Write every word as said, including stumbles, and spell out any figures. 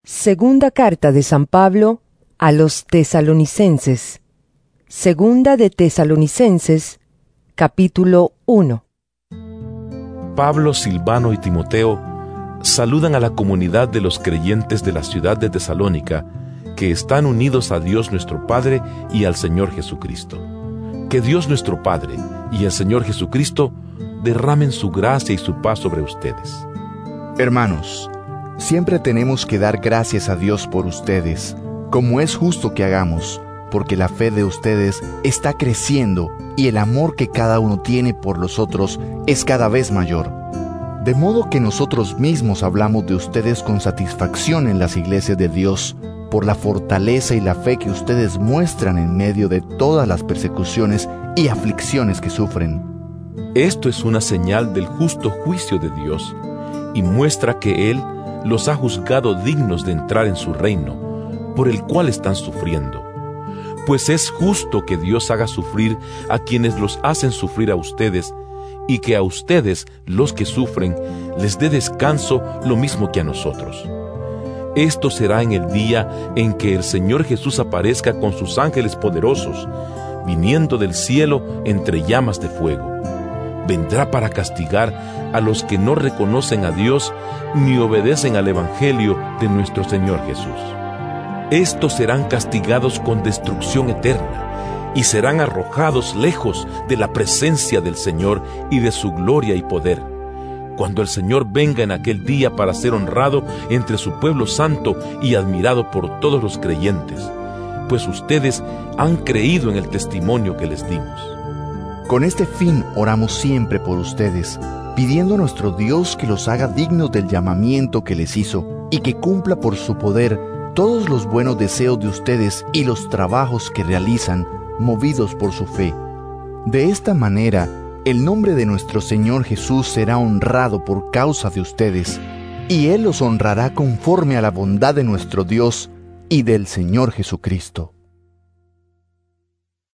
Segunda carta de San Pablo a los Tesalonicenses. Segunda de Tesalonicenses, capítulo uno. Pablo, Silvano y Timoteo saludan a la comunidad de los creyentes de la ciudad de Tesalónica, que están unidos a Dios nuestro Padre y al Señor Jesucristo. Que Dios nuestro Padre y el Señor Jesucristo derramen su gracia y su paz sobre ustedes. Hermanos, siempre tenemos que dar gracias a Dios por ustedes, como es justo que hagamos, porque la fe de ustedes está creciendo y el amor que cada uno tiene por los otros es cada vez mayor. De modo que nosotros mismos hablamos de ustedes con satisfacción en las iglesias de Dios, por la fortaleza y la fe que ustedes muestran en medio de todas las persecuciones y aflicciones que sufren. Esto es una señal del justo juicio de Dios y muestra que Él los ha juzgado dignos de entrar en su reino, por el cual están sufriendo. Pues es justo que Dios haga sufrir a quienes los hacen sufrir a ustedes, y que a ustedes, los que sufren, les dé descanso lo mismo que a nosotros. Esto será en el día en que el Señor Jesús aparezca con sus ángeles poderosos, viniendo del cielo entre llamas de fuego. Vendrá para castigar a los que no reconocen a Dios ni obedecen al Evangelio de nuestro Señor Jesús. Estos serán castigados con destrucción eterna y serán arrojados lejos de la presencia del Señor y de su gloria y poder, cuando el Señor venga en aquel día para ser honrado entre su pueblo santo y admirado por todos los creyentes, pues ustedes han creído en el testimonio que les dimos. Con este fin oramos siempre por ustedes, pidiendo a nuestro Dios que los haga dignos del llamamiento que les hizo y que cumpla por su poder todos los buenos deseos de ustedes y los trabajos que realizan, movidos por su fe. De esta manera, el nombre de nuestro Señor Jesús será honrado por causa de ustedes, y Él los honrará conforme a la bondad de nuestro Dios y del Señor Jesucristo.